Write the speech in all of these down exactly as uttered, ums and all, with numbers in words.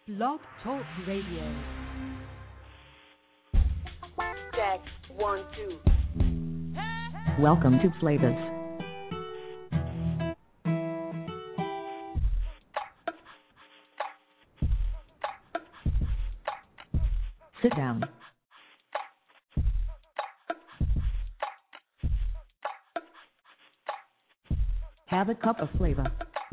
Blog Talk Radio. Check one, two. Welcome to Flavas. Sit down. Have a cup of flavor.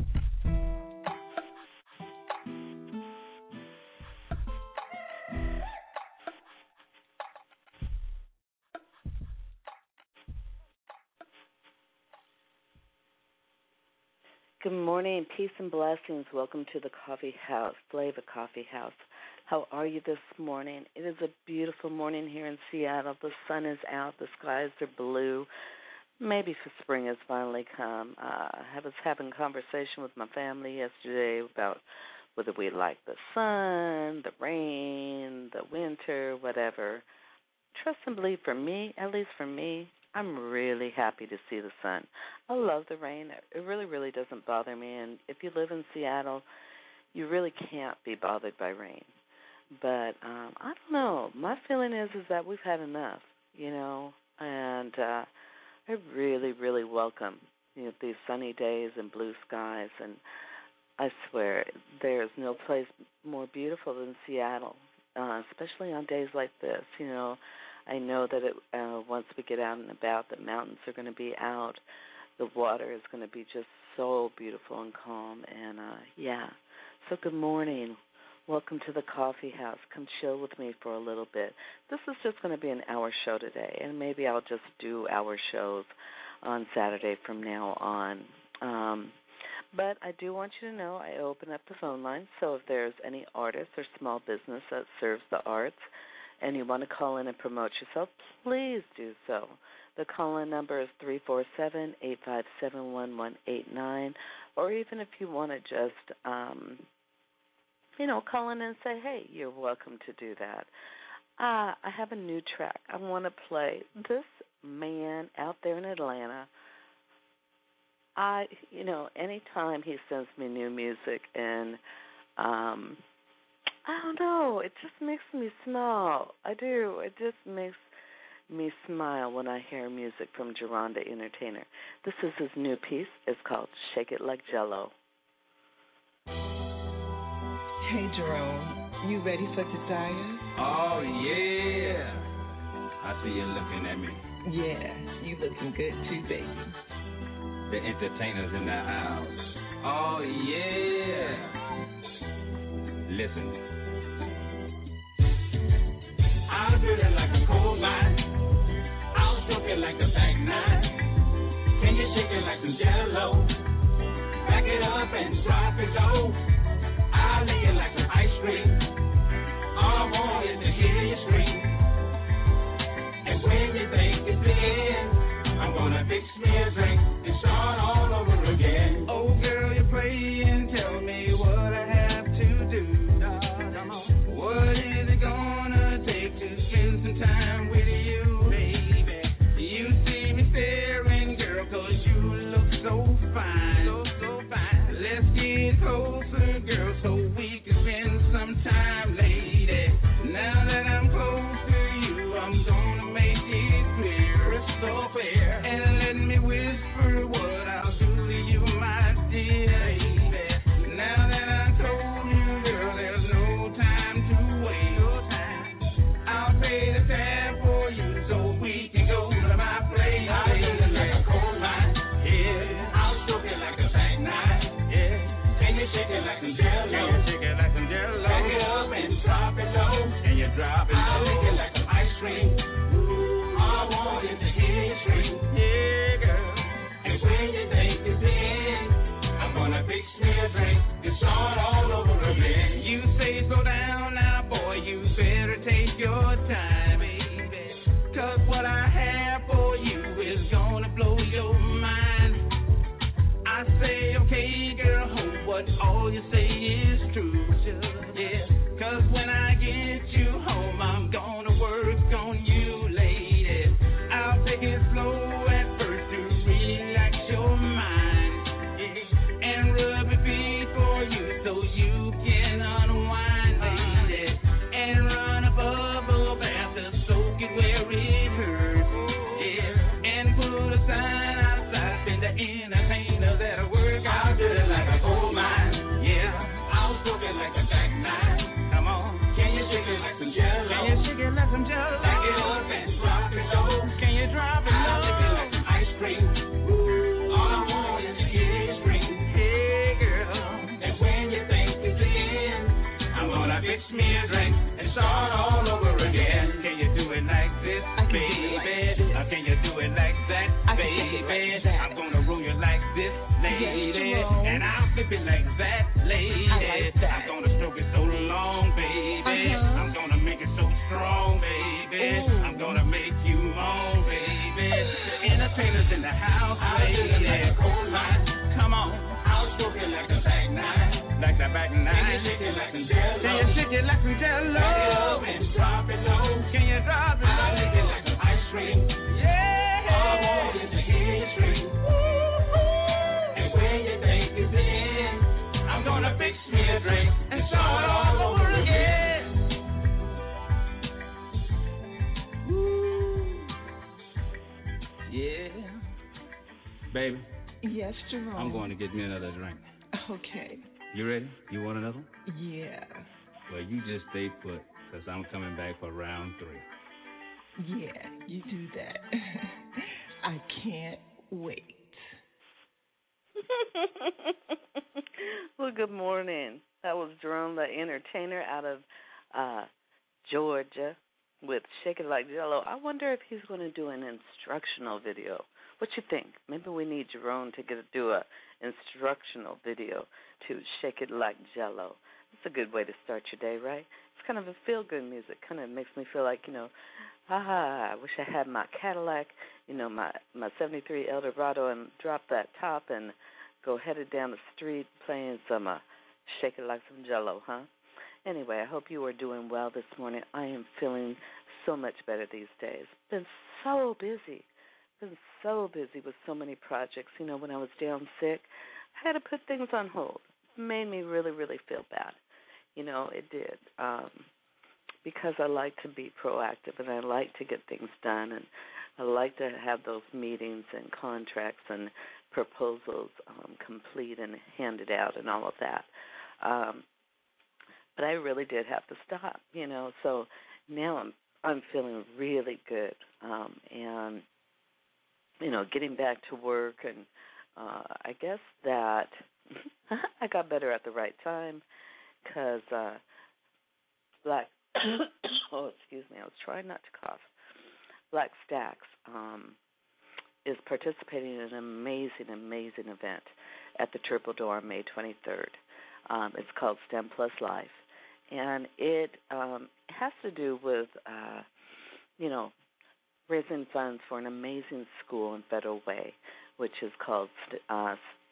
Good morning, peace and blessings. Welcome to the Coffee House, Flavor Coffee House. How are you this morning? It is a beautiful morning here in Seattle. The sun is out. The skies are blue. Maybe for spring has finally come. Uh, I was having a conversation with my family yesterday about whether we like the sun, the rain, the winter, whatever. Trust and believe, for me, at least for me, I'm really happy to see the sun. I love the rain. It really, really doesn't bother me. And if you live in Seattle, you really can't be bothered by rain. But um, I don't know. My feeling is is that we've had enough, you know, and uh, I really, really welcome you know, these sunny days and blue skies. And I swear there's no place more beautiful than Seattle, uh, especially on days like this, you know. I know that it, uh, once we get out and about, the mountains are going to be out. The water is going to be just so beautiful and calm. And, uh, yeah, so good morning. Welcome to the Coffee House. Come chill with me for a little bit. This is just going to be an hour show today, and maybe I'll just do hour shows on Saturday from now on. Um, but I do want you to know I open up the phone line, so if there's any artist or small business that serves the arts, and you want to call in and promote yourself, please do so. The call-in number is three four seven, eight five seven, one one eight nine, or even if you want to just, um, you know, call in and say, hey, you're welcome to do that. Uh, I have a new track. I want to play this man out there in Atlanta. I, you know, anytime he sends me new music and, um, I don't know. It just makes me smile. I do. It just makes me smile when I hear music from Geronda Entertainer. This is his new piece. It's called Shake It Like Jello. Hey, Jerome. You ready for Desire? Oh, yeah. I see you looking at me. Yeah, you looking good too, baby. The entertainers in the house. Oh, yeah. Listen. I'm feeling like a cold mine. I'm smoking like a back nine. Can you shake it like some jello? Back it up and drop it low. I'll lick it like some ice cream. All I want is to hear you scream. And when you think it's the end, I'm gonna fix me a drink and start all over again. Oh girl, you're playing. Tell me what I have to do. What is it gonna take to spend some time with you, baby? You see me staring, girl, 'cause you look so fine. So, so fine. Let's get closer. smoking like a Jack nine. Come on. Can you shake it like some jello? Can you shake it like some jello? Back it up and drop it low. Can you drop it low? I'll lick it like some ice cream. Ooh. All I want is to hear you scream. Hey, girl. And when you think it's the end, I'm gonna fix me a drink and start all over again. Can you do it like this, baby? Or can you do it like that, baby? I'm gonna roll you like this, lady. And I'll flip it like that, lady. I'm gonna stroke it so long, baby. I'm gonna make it so strong, baby. I'm gonna make you moan, baby. The entertainers in the house, lady. Come on. I'll stroke it like a back nine. Like the back nine. Can you shake it like some jello? Can you shake it like some jello? Back it up and drop it low. Can you drop it low? I'll lick it like some ice cream. Yeah. All I want is to hear you scream. And when you think it's the end, I'm gonna fix me a drink and start all over again. Woo. Yeah. Baby. Yes, Jerome. I'm going to get me another drink. Okay. You ready? You want another? Yeah. Well, you just stay put, because I'm coming back for round three. Yeah, you do that. I can't wait. Well, good morning. That was Jerome, the entertainer out of uh, Georgia with Shake It Like Jello. I wonder if he's going to do an instructional video. What you think? Maybe we need Jerome to get do a instructional video to Shake It Like Jello. It's a good way to start your day, right? It's kind of a feel-good music. Kind of makes me feel like, you know, ah, I wish I had my Cadillac, you know, my, my seventy-three Eldorado and drop that top and go headed down the street playing some uh, Shake It Like Some Jello, huh? Anyway, I hope you are doing well this morning. I am feeling so much better these days. Been so busy. Been so busy with so many projects. You know, when I was down sick, I had to put things on hold. It made me really, really feel bad. You know, it did. Um, because I like to be proactive and I like to get things done and I like to have those meetings and contracts and proposals um, complete and handed out and all of that. Um, but I really did have to stop, you know. So now I'm I'm feeling really good. Um, and you know, getting back to work, and uh, I guess that I got better at the right time because uh, Black, oh, excuse me, I was trying not to cough. Black Stacks um, is participating in an amazing, amazing event at the Triple Door on May twenty-third. Um, it's called STEM Plus Life, and it um, has to do with, uh, you know, raising funds for an amazing school in Federal Way, which is called uh,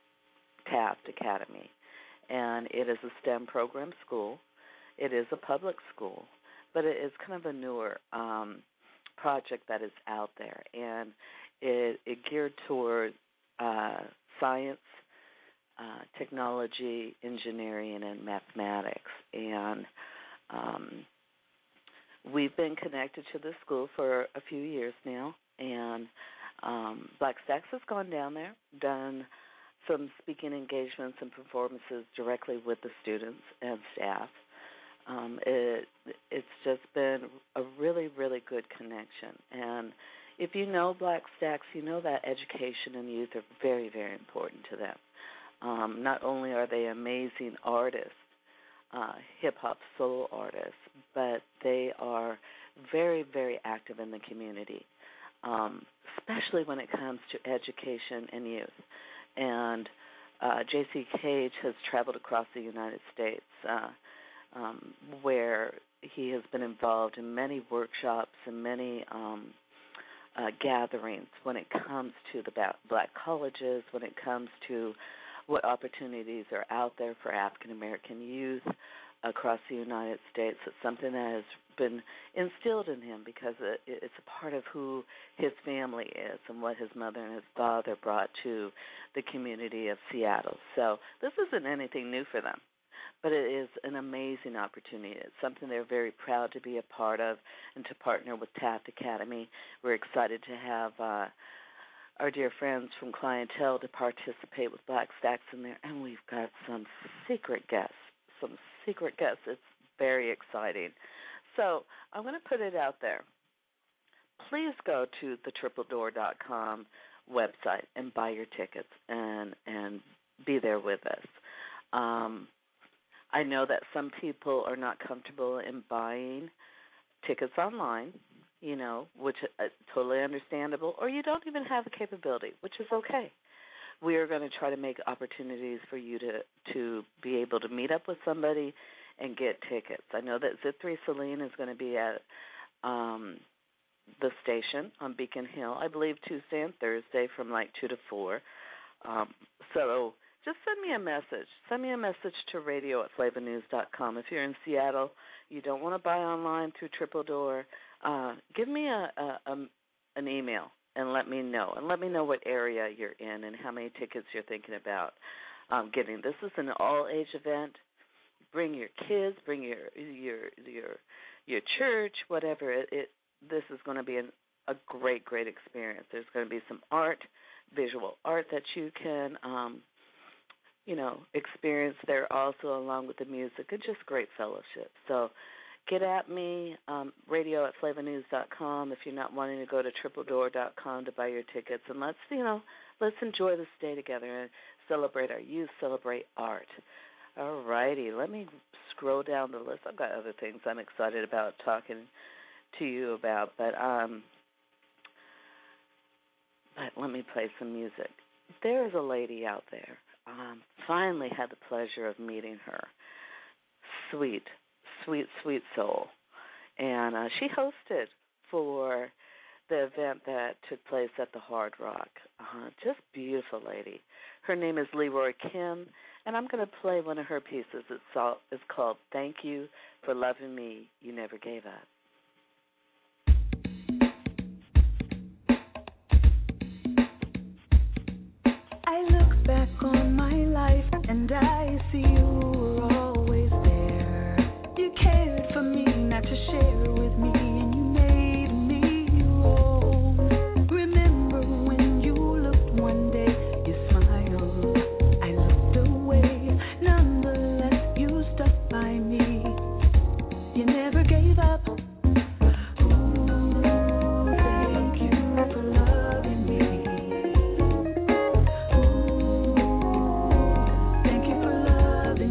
Taft Academy. And it is a STEM program school. It is a public school, but it is kind of a newer um, project that is out there. And it, it geared toward uh, science, uh, technology, engineering, and mathematics. And um we've been connected to this school for a few years now, and um, Black Stacks has gone down there, done some speaking engagements and performances directly with the students and staff. Um, it, it's just been a really, really good connection. And if you know Black Stacks, you know that education and youth are very, very important to them. Um, not only are they amazing artists, Uh, hip-hop soul artists, but they are very, very active in the community, um, especially when it comes to education and youth. And uh, J C Cage has traveled across the United States uh, um, where he has been involved in many workshops and many um, uh, gatherings when it comes to the black colleges, when it comes to what opportunities are out there for African-American youth across the United States. It's something that has been instilled in him because it, it's a part of who his family is and what his mother and his father brought to the community of Seattle. So this isn't anything new for them, but it is an amazing opportunity. It's something they're very proud to be a part of and to partner with Taft Academy. We're excited to have uh, our dear friends from Clientele to participate with Black Stacks in there, and we've got some secret guests, some secret guests. It's very exciting. So I'm going to put it out there. Please go to the triple door dot com website and buy your tickets and and be there with us. Um, I know that some people are not comfortable in buying tickets online, you know, which is totally understandable, or you don't even have the capability, which is okay. We are going to try to make opportunities for you to, to be able to meet up with somebody and get tickets. I know that Zip three Celine is going to be at um, the station on Beacon Hill, I believe Tuesday and Thursday from like two to four. Um, so just send me a message. Send me a message to radio at flava news dot com. If you're in Seattle, you don't want to buy online through Triple Door, uh, give me a, a, a an email and let me know. And let me know what area you're in and how many tickets you're thinking about um, getting. This is an all-age event. Bring your kids, bring your your your your church, whatever. It, it this is going to be an, a great, great experience. There's going to be some art, visual art that you can, um, you know, experience there also along with the music, and just great fellowship. So get at me, um, radio at flava news dot com if you're not wanting to go to triple door dot com to buy your tickets. And let's, you know, let's enjoy this day together and celebrate our youth, celebrate art. All righty, let me scroll down the list. I've got other things I'm excited about talking to you about, but um, but let me play some music. There is a lady out there. Um, finally had the pleasure of meeting her. Sweet, sweet, sweet soul. And uh, she hosted for the event that took place at the Hard Rock. Uh, just beautiful lady. Her name is Leroy Kim, and I'm going to play one of her pieces. It's, all, it's called Thank You for Loving Me, You Never Gave Up. I look back on my life and I see you were always there. You cared for me, not to share with me, and you made me your own. Remember when you looked one day, you smiled, I looked away. Nonetheless, you stuck by me. You never gave up. Thank you for loving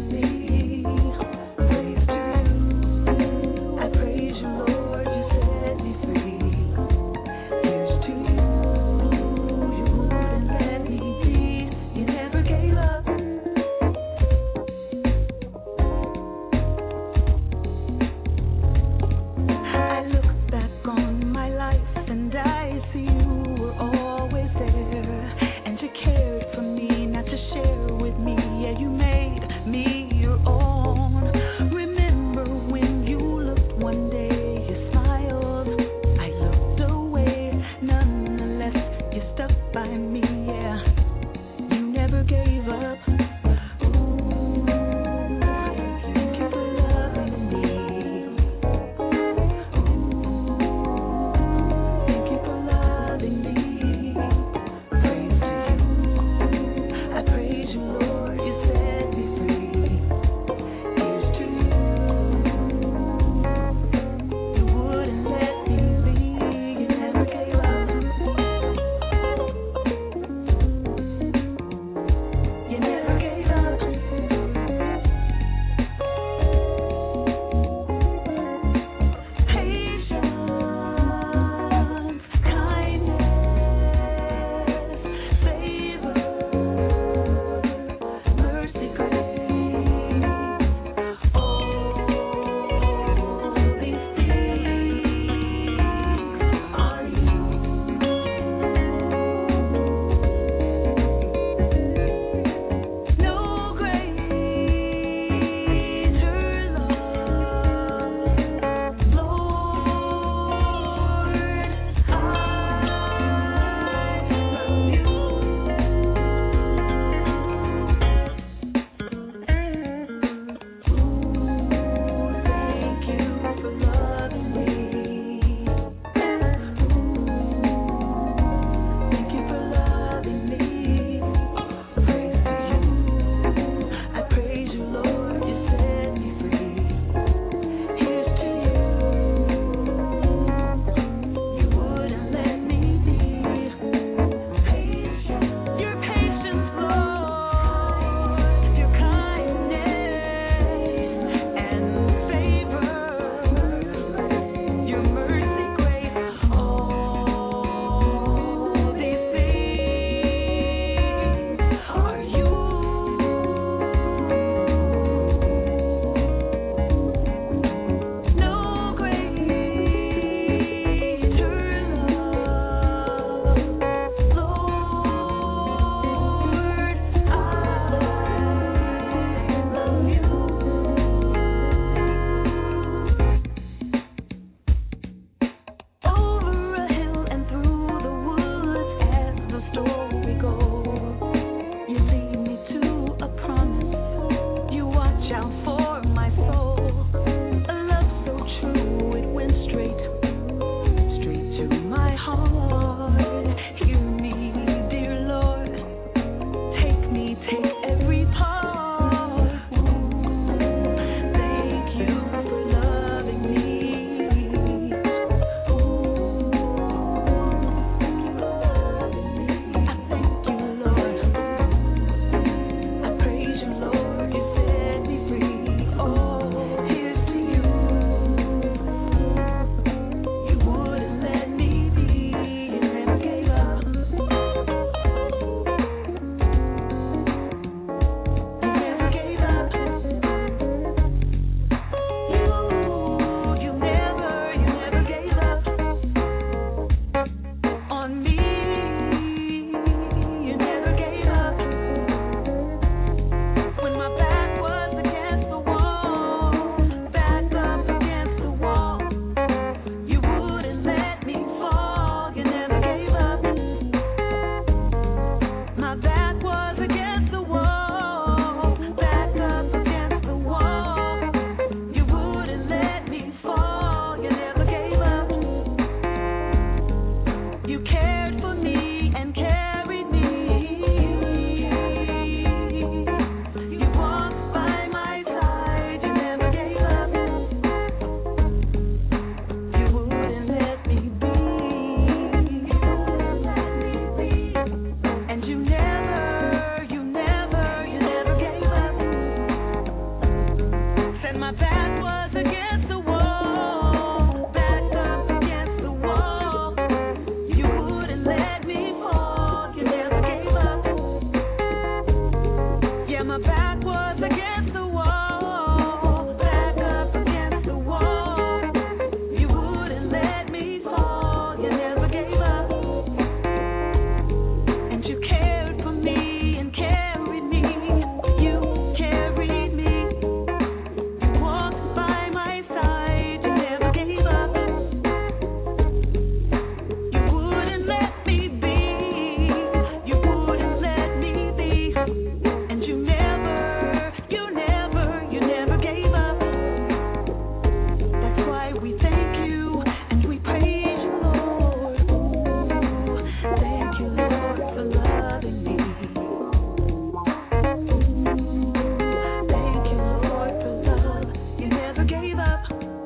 gave up.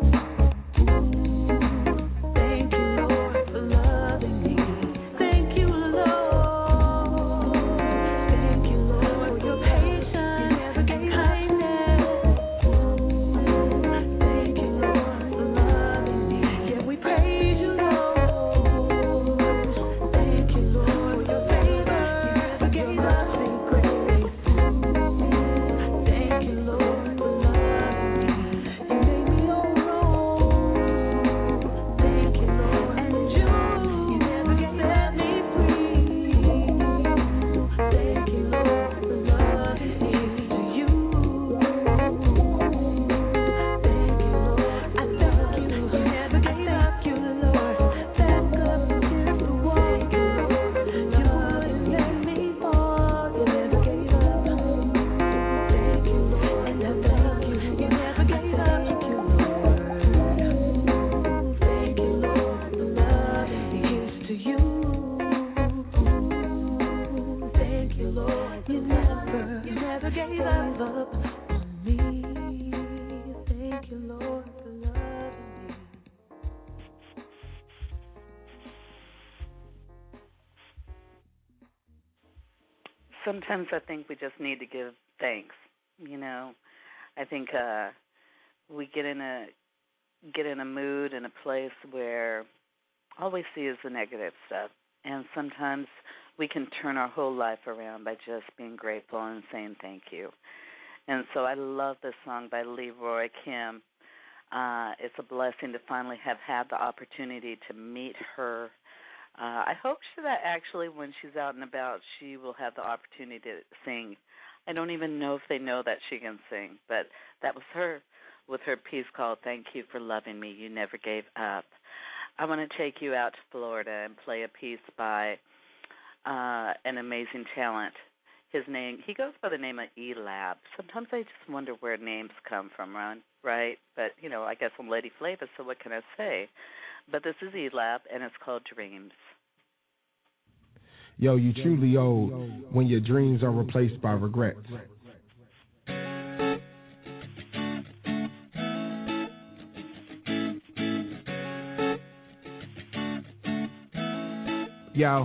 Thank you, Lord, for loving me. Thank you, Lord. Thank you, Lord, for your patience. You never gave kindness. Thank you, Lord, for loving me. Yeah, we praise you, Lord. Thank you, Lord, for your favor. You never gave up. Thank you, Lord, for loving me. You made me all wrong. Thank you, Lord, and you, you never set me free. Thank you, Lord, for loving me. To you, thank you, Lord. I thank you. You never gave up. You, Lord, back up against the wall. You wouldn't let me fall. You never gave up. Thank you, Lord, and I thank you. You never gave up. Thank you, Lord. Thank you, Lord, for loving me. Here's to you. Thank you, Lord. You never, you never gave up on me. Thank you, Lord, for loving me. Sometimes I think we just need to give thanks. You know, I think uh, we get in a get in a mood and a place where all we see is the negative stuff, and sometimes we can turn our whole life around by just being grateful and saying thank you. And so I love this song by Leroy Kim. Uh, it's a blessing to finally have had the opportunity to meet her. Uh, I hope she, that actually when she's out and about, she will have the opportunity to sing. I don't even know if they know that she can sing, but that was her with her piece called Thank You for Loving Me, You Never Gave Up. I want to take you out to Florida and play a piece by uh, an amazing talent. His name, he goes by the name of E-Lab. Sometimes I just wonder where names come from, right? But, you know, I guess I'm Lady Flavor, so what can I say? But this is E-Lab, and it's called Dreams. Yo, you truly old when your dreams are replaced by regrets. Yo,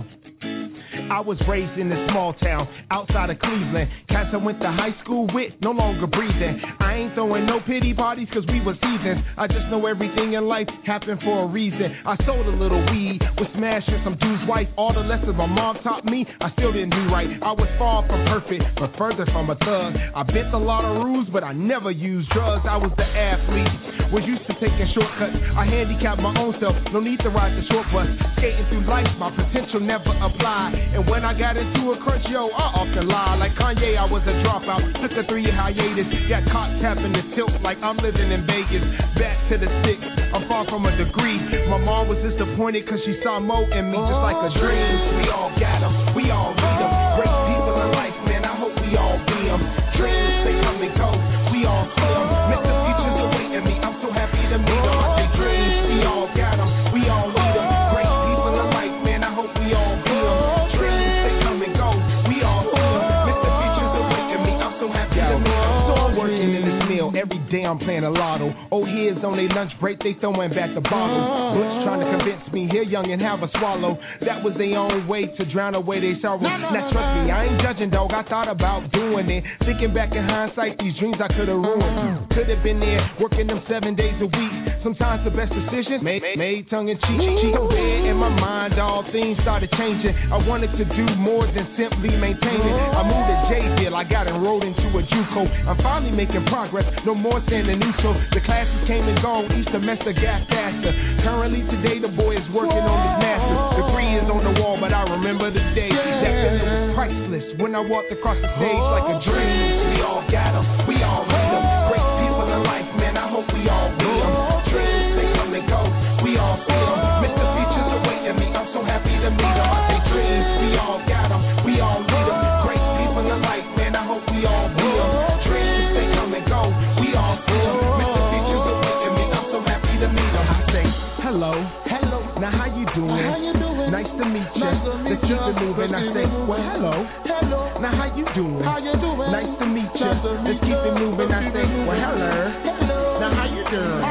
I was raised in a small town outside of Cleveland. Cats I went to high school with, no longer breathing. I ain't throwing no pity parties cause we was heathens. I just know everything in life happened for a reason. I sold a little weed, was smashing some dude's wife. All the lessons my mom taught me, I still didn't do right. I was far from perfect, but further from a thug. I bent a lot of rules, but I never used drugs. I was the athlete, was used to taking shortcuts. I handicapped my own self, no need to ride the short bus. Skating through life, my potential never applied. And when I got into a crunch, yo, I often lie. Like Kanye, I was a dropout, took a three-year hiatus. Got caught tapping the tilt like I'm living in Vegas. Back to the six, I'm far from a degree. My mom was disappointed cause she saw more in me, just like a dream. We all got them, we all need them. Great people in life, man, I hope we all be them. Dreams, they come and go, we all see them. Make the futures awaiting me, I'm so happy to meet them. I say dreams, we all got them, we all need them. Great people in life, man, I hope we all be them. Dreams, they come and go, we all see them. Make the futures awaiting me, I'm so happy to meet them. So I'm working in this mill, every day I'm playing a lotto. Old heads on their lunch break, they throwing back the bottles. Butch trying to convince me, here young and have a swallow. That was their own way to drown away their sorrow. Now trust me, I ain't judging, dog, I thought about doing it. Thinking back in hindsight, these dreams I could have ruined. Could have been there, working them seven days a week. Sometimes the best decisions made, made tongue in cheek. Cheek bed in my mind, all things started changing. I wanted to do more than simply maintaining. I moved to J-Ville, I got enrolled into a JUCO. I'm finally making progress, no more standing neutral. The classes came and gone, each semester got faster. Currently today the boy is working on his master's. Degree is on the wall, but I remember the day that feeling was priceless when I walked across the stage like a dream. We all got them, we all need them. Great people in life, man, I hope we all be them. Dreams, they come and go, we all see them. Mister Features awaiting me, I'm so happy to meet them. I say dreams, we all got them, we all need them. Great people in life, man, I hope we all be them. Dreams, they come and go, we all see them. Mister Features awaiting me, I'm so happy to meet them. I say hello, hello, now how you doing? How you doing? Nice to meet you. Nice to meet Let's keep it moving. I say, well, hello, hello, now how you doing? How you doing? Nice to meet you. Let's keep it moving. I say, well, hello, hello, now how you doing?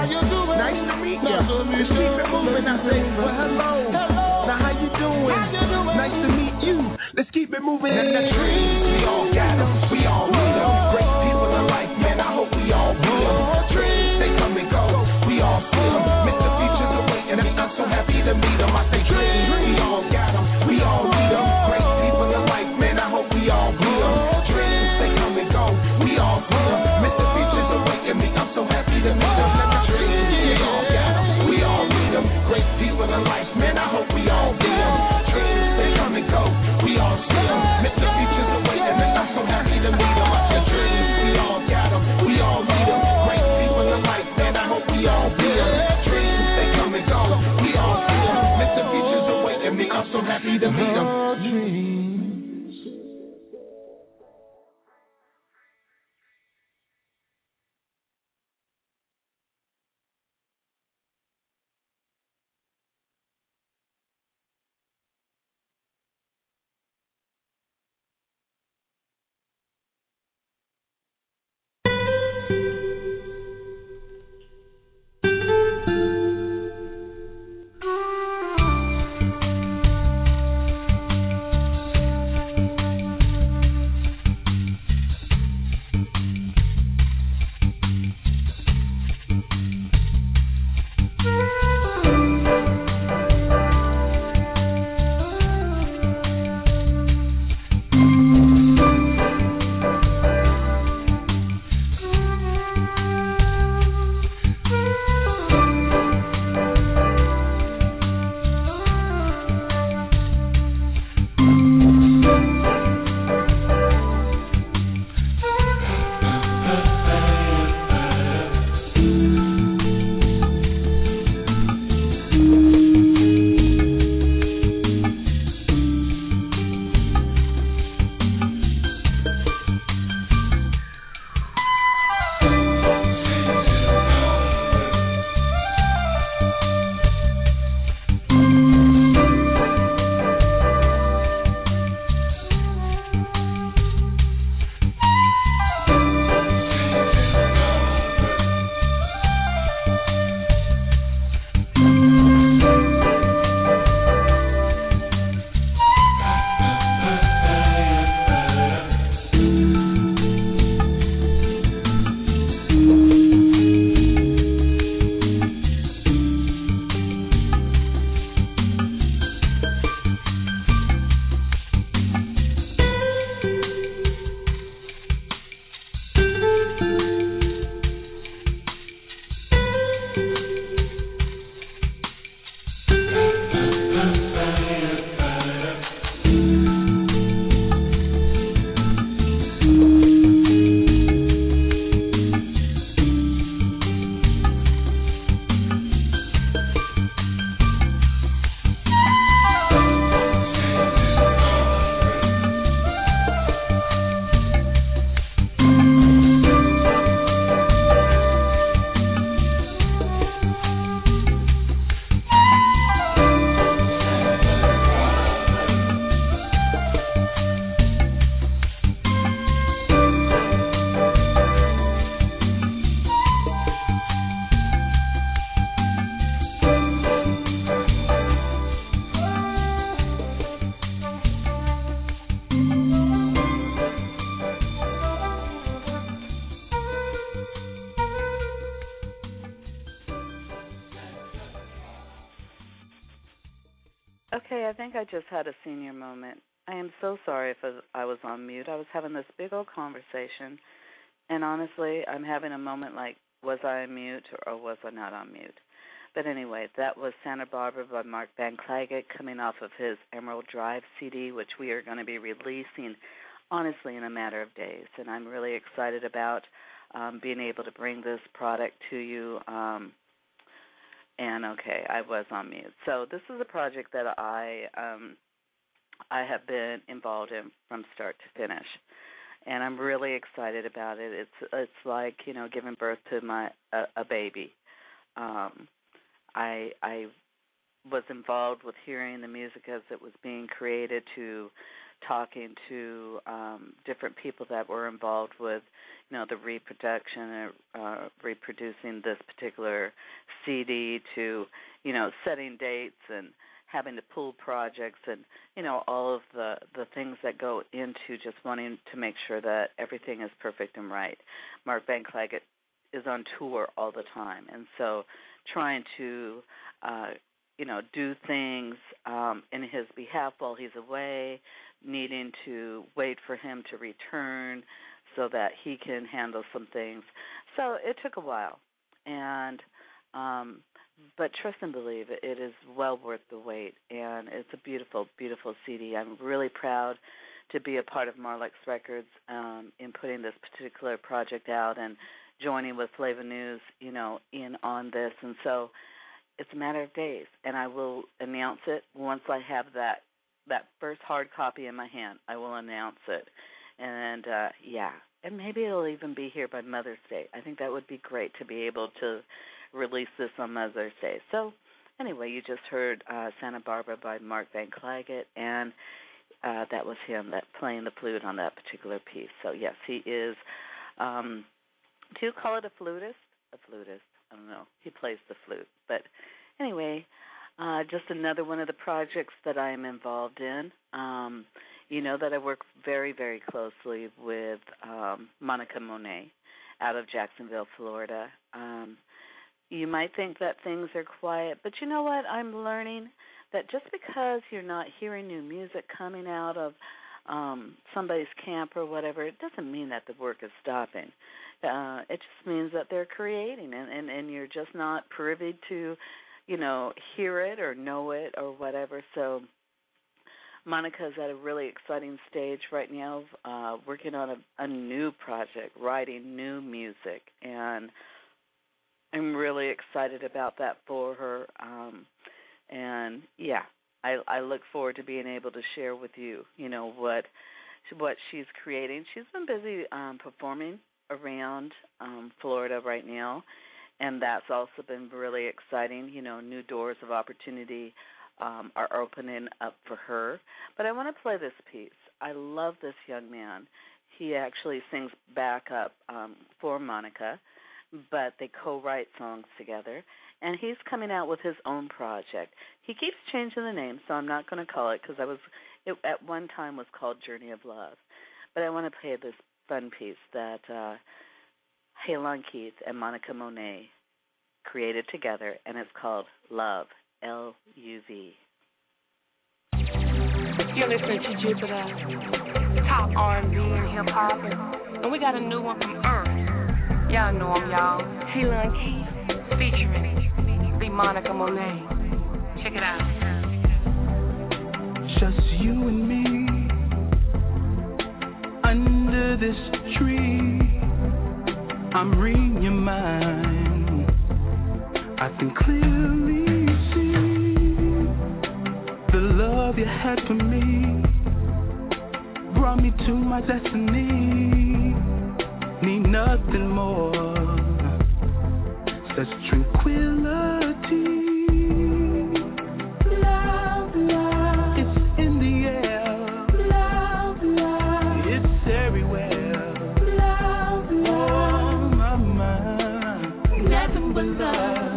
and I say, well, hello. hello. Now, how you doing? How you doing? Nice to meet you. Let's keep it moving. Hey. And the dreams, we all got them. We all need them. Great people in life, man, I hope we all feel them. Dreams, they come and go. We all feel them. Mister Future's awaiting me. I'm so happy to meet them. I say, dreams, we all got them. We all need them. Great people in life, man, I hope we all feel them. Dreams, they come and go. We all feel them. Mister Future's awaiting me. I'm so happy to meet them. Dreams, we all got them. We all need them. Great people in life, man, I hope we all feel them. Dreams, they come and go. We all see them. Mister Future's awaiting me. I'm so happy to meet them. I said, dreams, we all got them. We all need them. Great people in life, man, I hope we all feel them. Dreams, they come and go. We all see them. Mister Future's awaiting me. I'm so happy to meet them. Dreams. Okay, I think I just had a senior moment. I am so sorry if I was on mute. I was having this big old conversation, and honestly, I'm having a moment like, was I on mute or was I not on mute? But anyway, that was Santa Barbara by Mark Van Clagett coming off of his Emerald Drive C D, which we are going to be releasing, honestly, in a matter of days. And I'm really excited about um, being able to bring this product to you. Um, and, okay, I was on mute. So this is a project that I um, I have been involved in from start to finish. And I'm really excited about it. It's it's like, you know, giving birth to my a, a baby. Um, I I was involved with hearing the music as it was being created to talking to um, different people that were involved with, you know, the reproduction or uh, reproducing this particular C D to, you know, setting dates and having to pull projects and, you know, all of the, the things that go into just wanting to make sure that everything is perfect and right. Mark Van Clagett is on tour all the time, and so trying to, uh, you know, do things um, in his behalf while he's away, needing to wait for him to return so that he can handle some things. So it took a while, and um, but trust and believe, it is well worth the wait, and it's a beautiful, beautiful C D. I'm really proud to be a part of Marlex Records um, in putting this particular project out and joining with Flava News, you know, in on this. And so it's a matter of days, and I will announce it once I have that that first hard copy in my hand. I will announce it. And, uh, yeah, and maybe it'll even be here by Mother's Day. I think that would be great to be able to release this on Mother's Day. So, anyway, you just heard uh, Santa Barbara by Mark Van Clagett, and uh, that was him that playing the flute on that particular piece. So, yes, he is, um, do you call it a flutist? A flutist. I don't know. He plays the flute. But anyway, uh, just another one of the projects that I am involved in. Um, you know that I work very, very closely with um, Monica Monet out of Jacksonville, Florida. Um, you might think that things are quiet, but you know what? I'm learning that just because you're not hearing new music coming out of um, somebody's camp or whatever, it doesn't mean that the work is stopping. Uh, it just means that they're creating, and, and, and you're just not privy to, you know, hear it or know it or whatever. So Monica's at a really exciting stage right now, uh, working on a, a new project, writing new music, and I'm really excited about that for her. Um, and, yeah, I, I look forward to being able to share with you, you know, what what she's creating. She's been busy um, performing around um, Florida right now, and that's also been really exciting. You know, new doors of opportunity um, are opening up for her. But I want to play this piece. I love this young man. He actually sings backup um, for Monica, but they co-write songs together, and he's coming out with his own project. He keeps changing the name, so I'm not going to call it because I was it at one time was called Journey of Love. But I want to play this fun piece that uh, Halon Keith and Monica Monet created together, and it's called Love, L U V. You're listening to Jupiter, top R and B and hip-hop, and we got a new one from Earth. Y'all know him, y'all. Halon Keith, featuring the Monica Monet. Check it out. Just you and me under this tree. I'm reading your mind. I can clearly see the love you had for me brought me to my destiny. Need nothing more, such tranquility. Love, love, it's in the air. Love, love, it's everywhere. Love, love, oh my mind, nothing but love.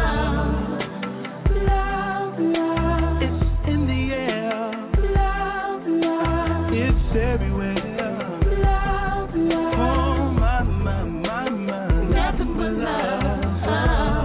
Love, love, it's in the air. Love, love, it's everywhere. Love, love, oh my, my, my, my, nothing but love.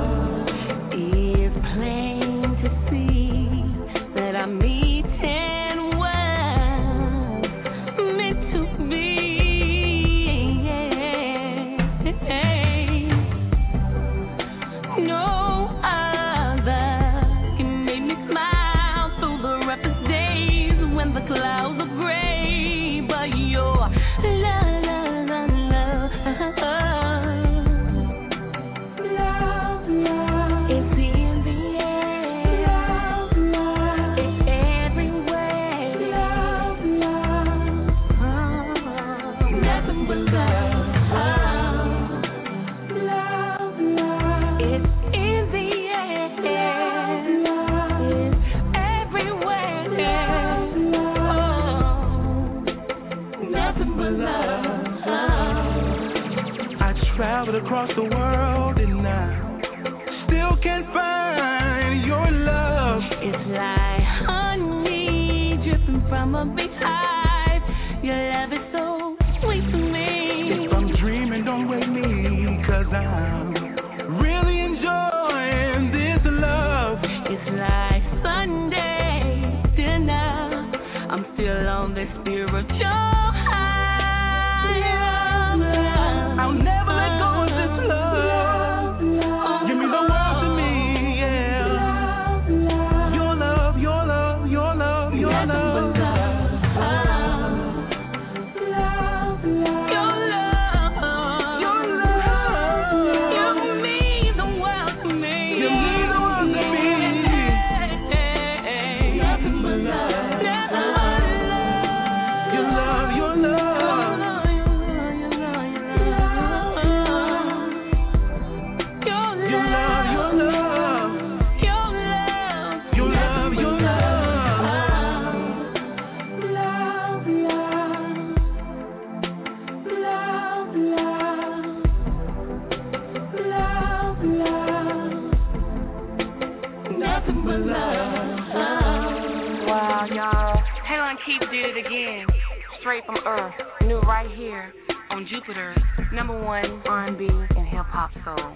traveled across the world and I still can't find your love. It's like honey dripping from a big hive. Your love is so sweet to me. If I'm dreaming, don't wake me, cause I'm really enjoying this love. It's like Sunday dinner. I'm still on the spiritual high. I'll never let go of this love. Give me the world to me, yeah. Your love, your love, your love, your love. Wow, y'all. Taylor Keith did it again. Straight from Earth. New right here on Jupiter. Number one R and B and hip hop soul.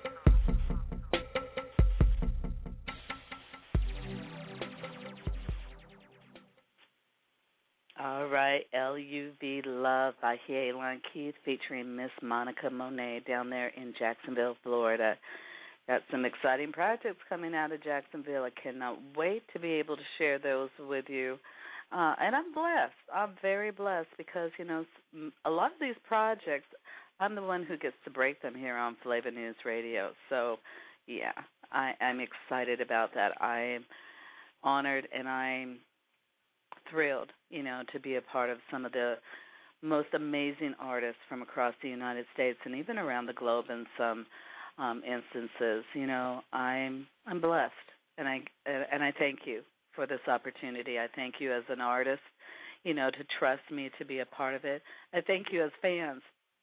All right, L U V Love by Taylor Keith featuring Miss Monica Monet down there in Jacksonville, Florida. Got some exciting projects coming out of Jacksonville. I cannot wait to be able to share those with you. Uh, and I'm blessed. I'm very blessed because, you know, a lot of these projects, I'm the one who gets to break them here on Flavor News Radio. So, yeah, I, I'm excited about that. I'm honored and I'm thrilled, you know, to be a part of some of the most amazing artists from across the United States and even around the globe in some Um, instances. You know, I'm I'm blessed, and I and I thank you for this opportunity. I thank you as an artist, you know, to trust me to be a part of it. I thank you as fans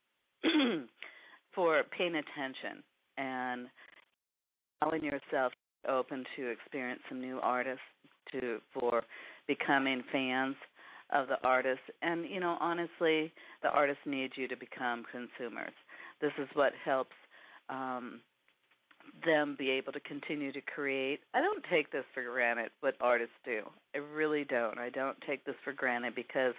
for paying attention and allowing yourself open to experience some new artists, to for becoming fans of the artists. And you know, honestly, the artists need you to become consumers. This is what helps Um, them be able to continue to create. I don't take this for granted, what artists do. I really don't. I don't take this for granted because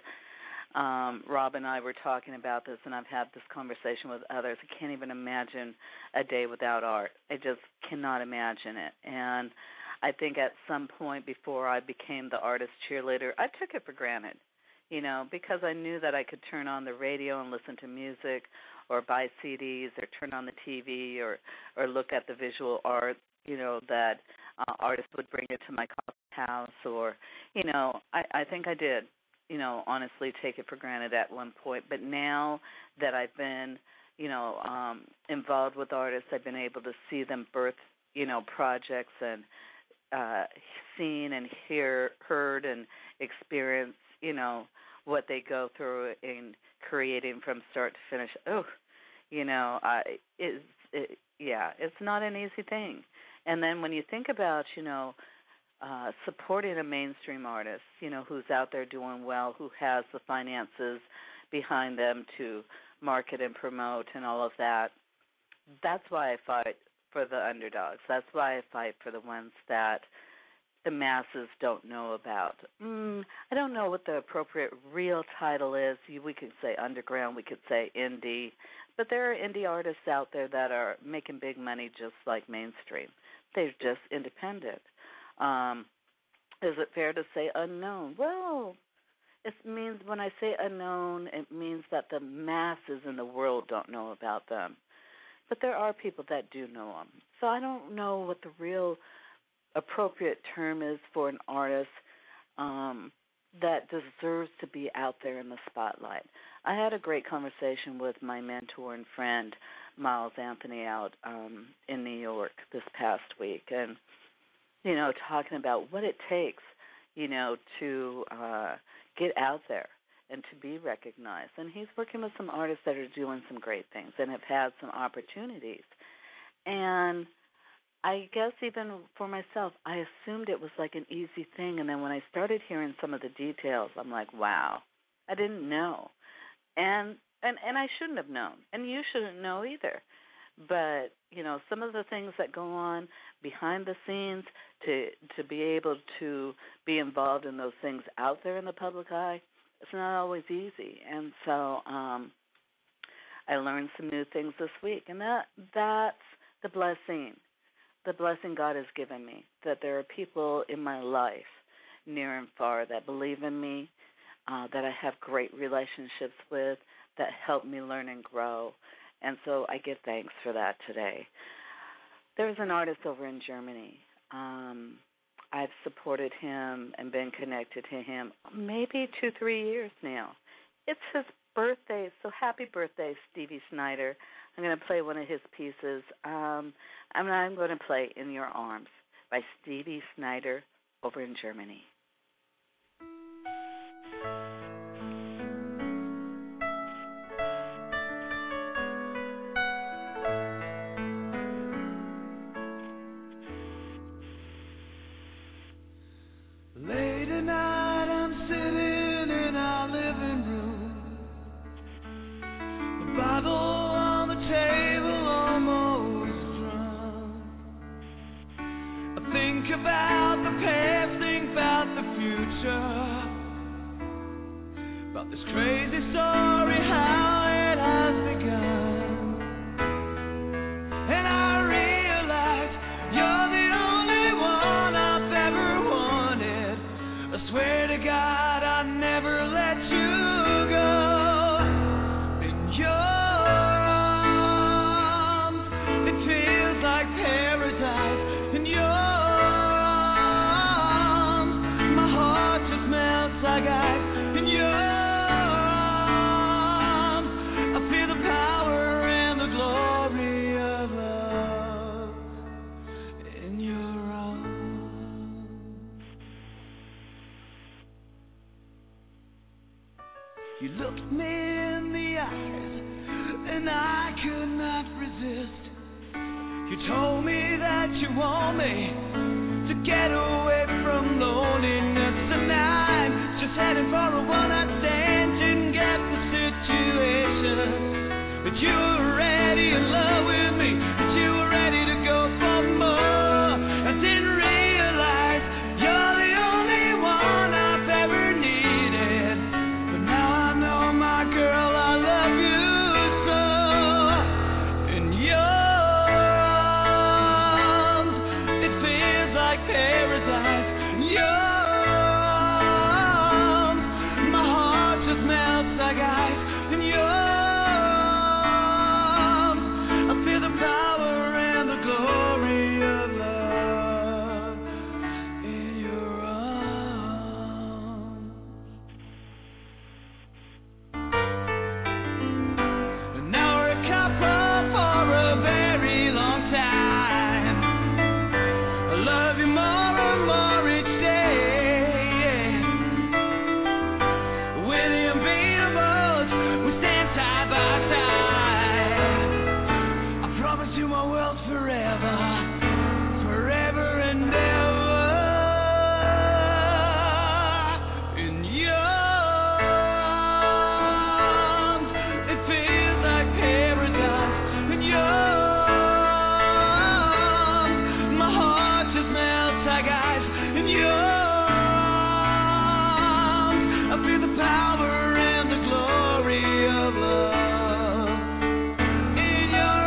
um, Rob and I were talking about this, and I've had this conversation with others. I can't even imagine a day without art. I just cannot imagine it. And I think at some point before I became the artist cheerleader, I took it for granted, you know, because I knew that I could turn on the radio and listen to music or buy C Ds or turn on the T V or, or look at the visual art, you know, that uh, artists would bring into my coffee house or, you know, I, I think I did, you know, honestly take it for granted at one point. But now that I've been, you know, um, involved with artists, I've been able to see them birth, you know, projects and uh, seen and hear, heard and experienced, you know, what they go through in creating from start to finish. Oh, you know, I it's it, yeah, it's not an easy thing. And then when you think about, you know, uh, supporting a mainstream artist, you know, who's out there doing well, who has the finances behind them to market and promote and all of that, that's why I fight for the underdogs. That's why I fight for the ones that the masses don't know about. Mm, I don't know what the appropriate real title is. We could say underground, we could say indie, but there are indie artists out there that are making big money just like mainstream. They're just independent. Um, is it fair to say unknown? Well, it means when I say unknown, it means that the masses in the world don't know about them. But there are people that do know them. So I don't know what the real appropriate term is for an artist um, that deserves to be out there in the spotlight. I had a great conversation with my mentor and friend, Miles Anthony, out um, in New York this past week, and, you know, talking about what it takes, you know, to uh, get out there and to be recognized. And he's working with some artists that are doing some great things and have had some opportunities. And I guess even for myself, I assumed it was like an easy thing. And then when I started hearing some of the details, I'm like, wow, I didn't know. And and, and I shouldn't have known. And you shouldn't know either. But, you know, some of the things that go on behind the scenes, to to be able to be involved in those things out there in the public eye, it's not always easy. And so um, I learned some new things this week. And that that's the blessing, the blessing God has given me, that there are people in my life, near and far, that believe in me, uh, that I have great relationships with, that help me learn and grow. And so I give thanks for that today. There's an artist over in Germany. Um, I've supported him and been connected to him maybe two, three years now. It's his birthday, so happy birthday, Stevie Snyder. I'm going to play one of his pieces. Um, I'm, I'm going to play In Your Arms by Stevie Snyder over in Germany. Late at night, I'm sitting in our living room. The Bible on the table, almost drunk. I think about the past, think about the future, about this crazy story, how it has begun. And I realize you're the only one I've ever wanted. I swear to God I'll never let you go. In your arms, it feels like paradise. In your arms, my heart just melts like ice. In your arms, I feel the power and the glory of love. In your arms. You looked me in the eyes, and I could not resist. You told me that you want me to get away from loneliness, and I'm just heading for a one-night stand. Didn't get the situation, but you were already in love with me, but you were ready to go for more. I didn't realize you're the only one I've ever needed, but now I know, my girl, I love you so. In your arms, it feels like paradise. In your arms, my heart just melts like ice. In your arms, I feel the power and the glory of love. In your arms. And now we're a couple for a very long time. I love you more and more each day. With the unbeatables, we stand side by side. I promise you my world forever, forever and ever. In your arms, it feels like paradise. In your arms, my heart just melts like ice. In your arms, I feel the power and the glory of love. In your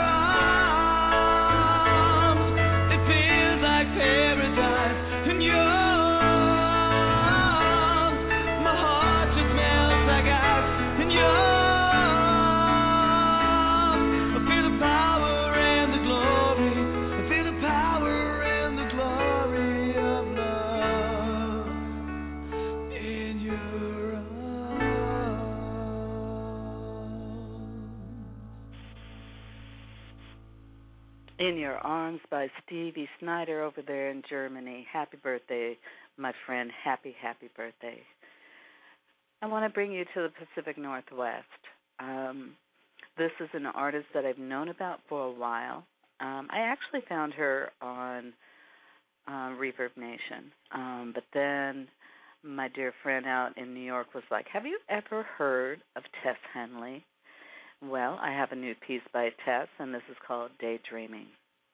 arms, it feels like paradise. In your arms, my heart just melts like ice. In your arms, I feel the power and the glory. I feel the power and the glory of love. In your arms. In Your Arms by Stevie Snyder over there in Germany. Happy birthday, my friend. Happy, happy birthday. I want to bring you to the Pacific Northwest. Um, this is an artist that I've known about for a while. Um, I actually found her on uh, Reverb Nation, um, but then my dear friend out in New York was like, have you ever heard of Tess Henley? Well, I have a new piece by Tess, and this is called Daydreaming.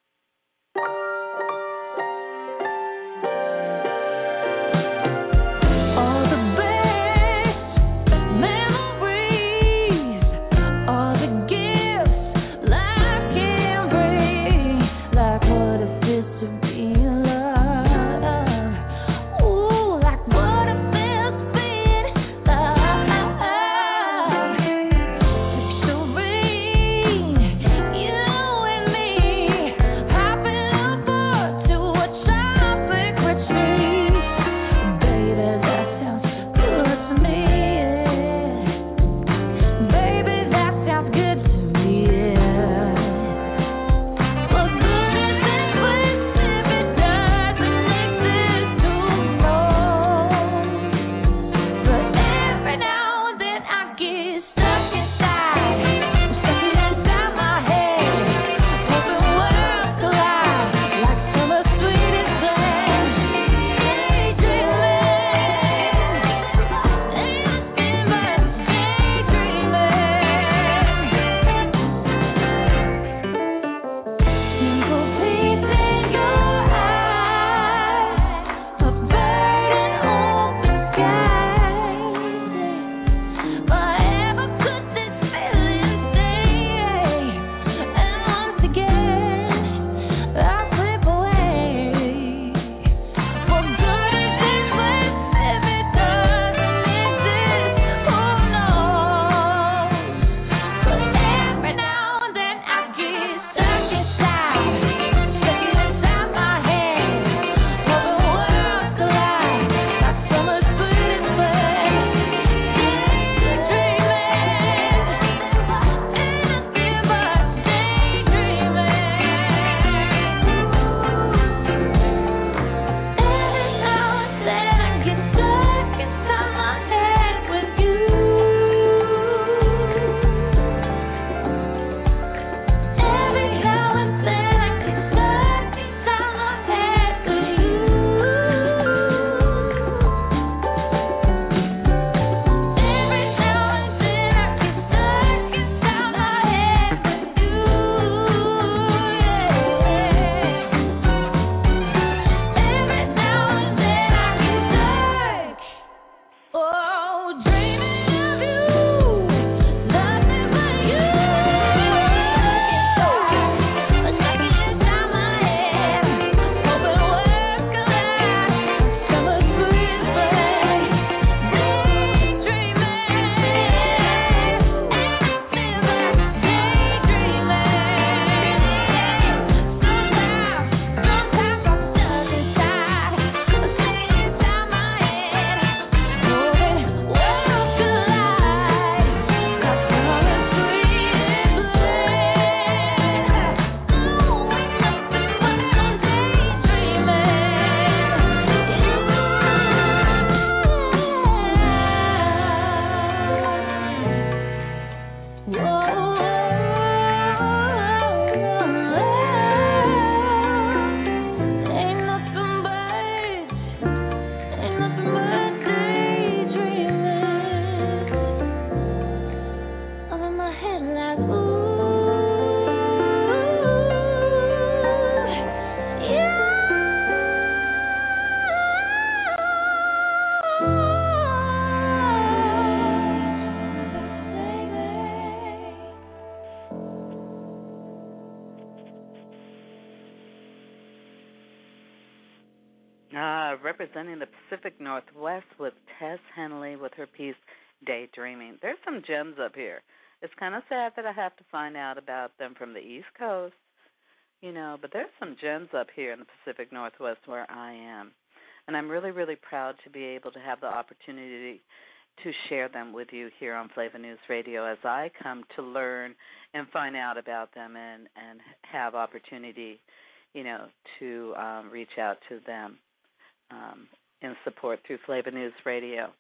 Uh, representing the Pacific Northwest with Tess Henley with her piece Daydreaming. There's some gems up here. It's kind of sad that I have to find out about them from the East Coast, you know, but there's some gems up here in the Pacific Northwest where I am. And I'm really, really proud to be able to have the opportunity to share them with you here on Flavor News Radio as I come to learn and find out about them and, and have opportunity, you know, to um, reach out to them um, in support through Flavor News Radio.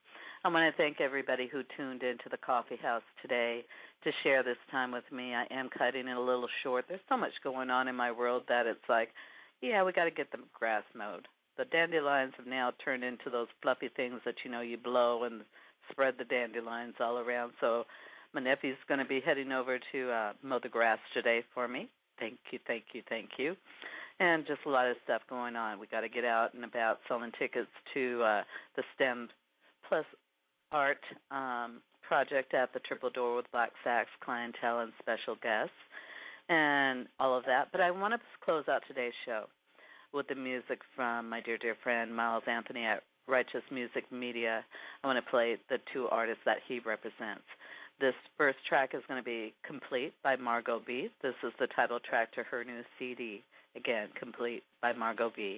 I want to thank everybody who tuned into the coffee house today to share this time with me. I am cutting it a little short. There's so much going on in my world that it's like, yeah, we got to get the grass mowed. The dandelions have now turned into those fluffy things that, you know, you blow and spread the dandelions all around. So my nephew's going to be heading over to uh, mow the grass today for me. Thank you, thank you, thank you. And just a lot of stuff going on. We got to get out and about selling tickets to uh, the STEM Plus Art um, project at the Triple Door with Black Sax clientele and special guests and all of that. But I want to close out today's show with the music from my dear, dear friend Miles Anthony at Righteous Music Media. I want to play the two artists that he represents. This first track is going to be Complete by Margot B. This is the title track to her new C D. Again, Complete by Margot B.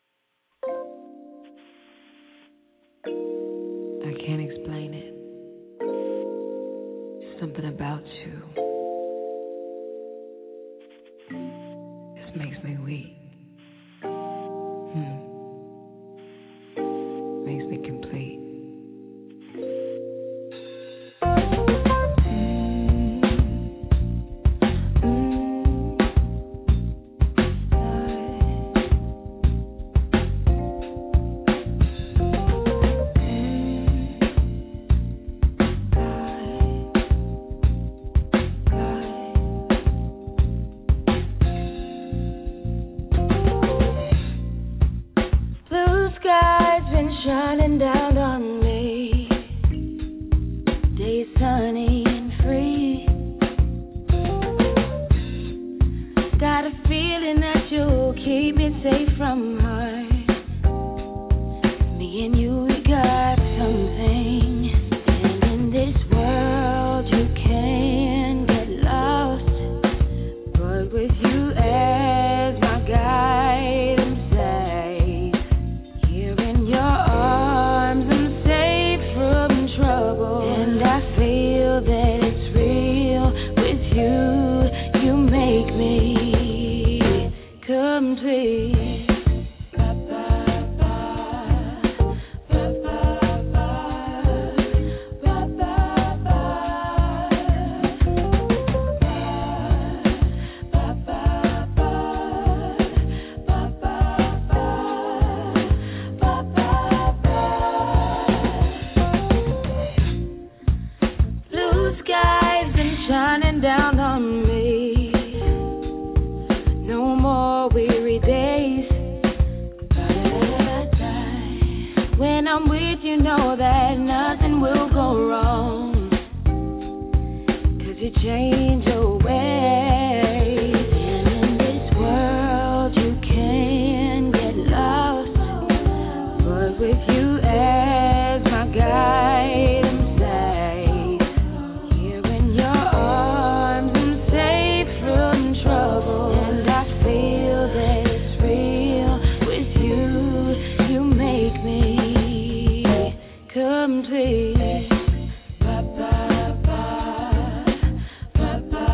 I can't explain it. Something about you just makes me weak. Hmm. Makes me complete. Shining down on me, day sunny and free. Got a feeling that you'll keep me safe from harm. Me and you, we got something. And in this world you can get lost, but with you as my guide, I'm safe. Here in your arms, I'm safe from trouble, and I feel that it's real. With you, you make me complete. Down on me, no more weary days. When I'm with you, know that nothing will go wrong, 'cause you change your ways. And in this world you can get lost, but with you as my guide, I'm safe. Here in your arms, trouble, and I feel that it's real. With you, you make me complete. Ba, ba, ba, ba, ba.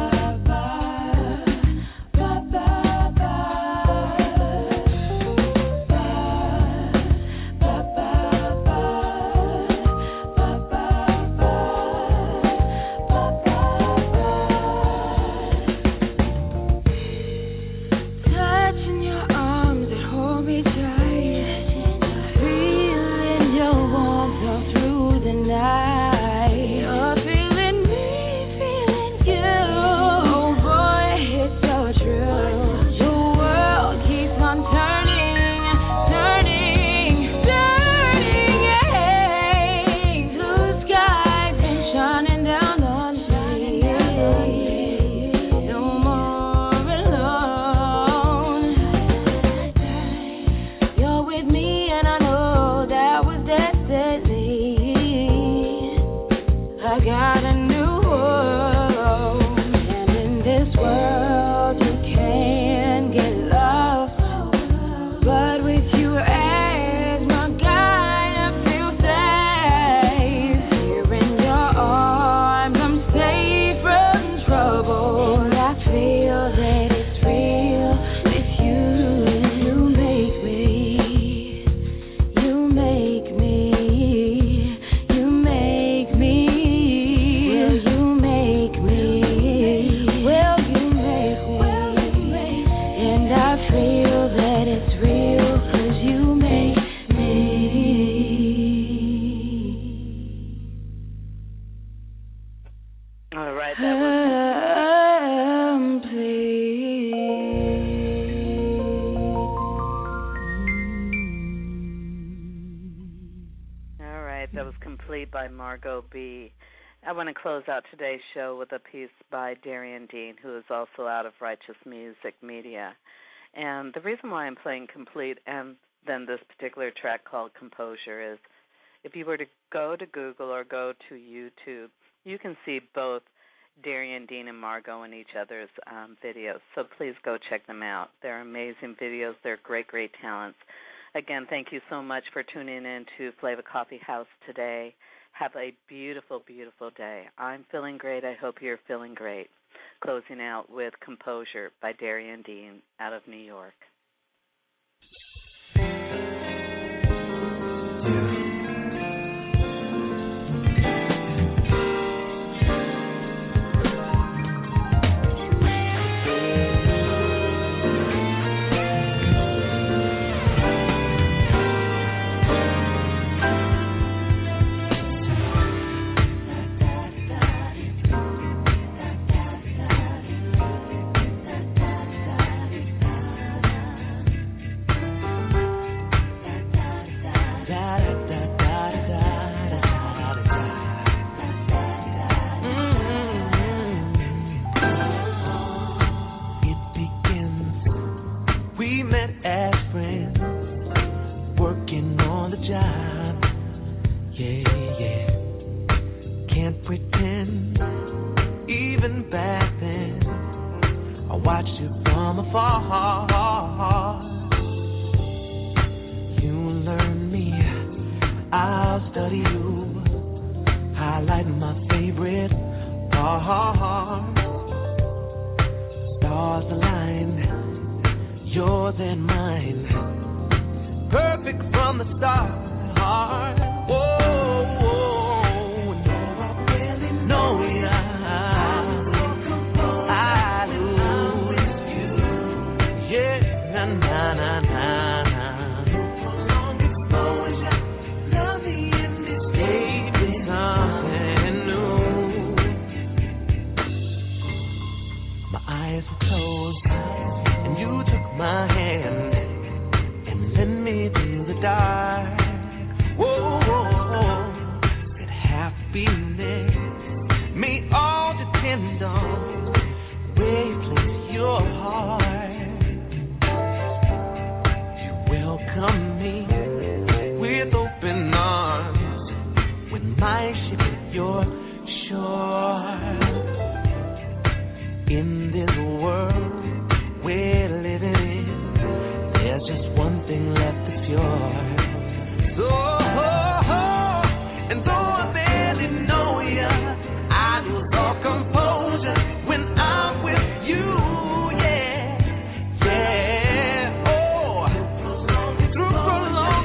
Complete by Margot B. I want to close out today's show with a piece by Darian Dean, who is also out of Righteous Music Media. And the reason why I'm playing Complete and then this particular track called Composure is if you were to go to Google or go to YouTube, you can see both Darian Dean and Margot in each other's um, videos. So please go check them out. They're amazing videos. They're great, great talents. Again, thank you so much for tuning in to Flavor Coffee House today. Have a beautiful, beautiful day. I'm feeling great. I hope you're feeling great. Closing out with Composure by Darian Dean out of New York. Through prolonged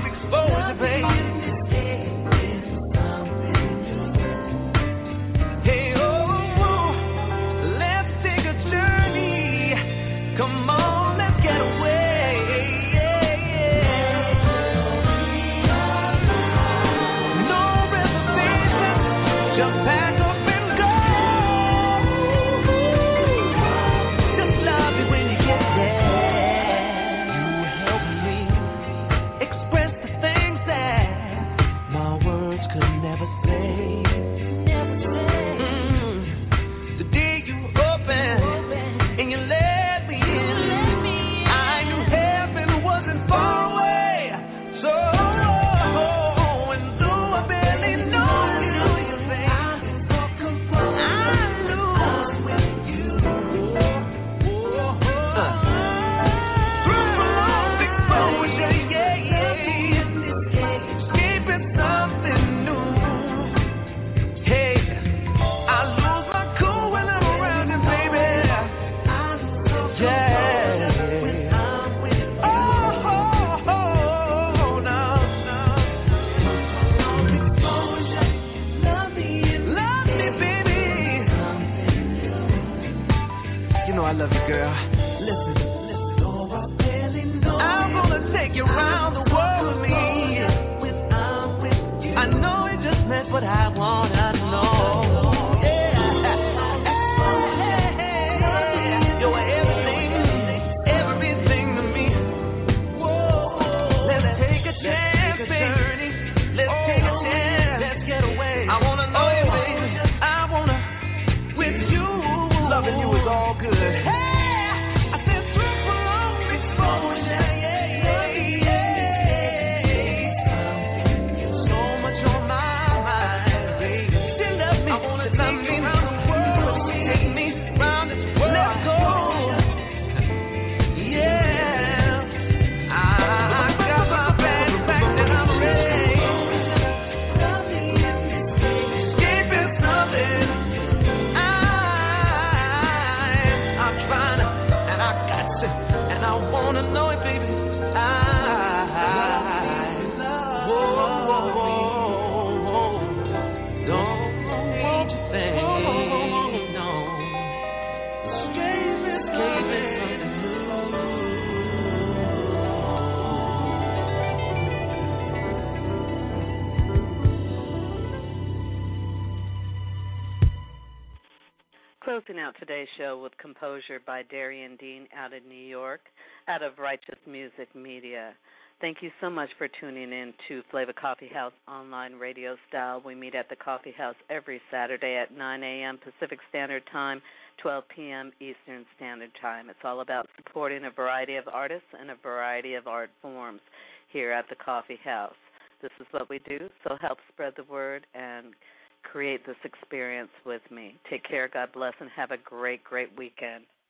closing out today's show with Composure by Darian Dean out of New York, out of Righteous Music Media. Thank you so much for tuning in to Flavor Coffee House online radio style. We meet at the Coffee House every Saturday at nine a.m. Pacific Standard Time, twelve p.m. Eastern Standard Time. It's all about supporting a variety of artists and a variety of art forms here at the Coffee House. This is what we do, so help spread the word and create this experience with me. Take care, God bless, and have a great, great weekend.